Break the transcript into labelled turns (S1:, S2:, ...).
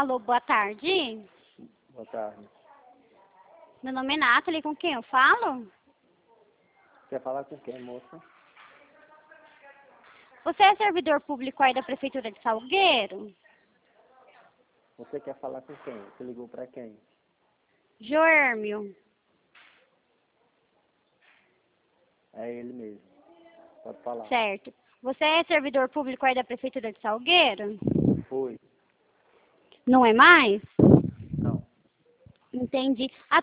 S1: Alô, boa tarde.
S2: Boa tarde.
S1: Meu nome é Nathalie, com quem eu falo?
S2: Quer falar com quem, moça?
S1: Você é servidor público aí da Prefeitura de Salgueiro?
S2: Você quer falar com quem? Você ligou pra quem?
S1: Joérmio.
S2: É ele mesmo. Pode falar.
S1: Certo. Você é servidor público aí da Prefeitura de Salgueiro?
S2: Foi.
S1: Não é mais?
S2: Não.
S1: Entendi.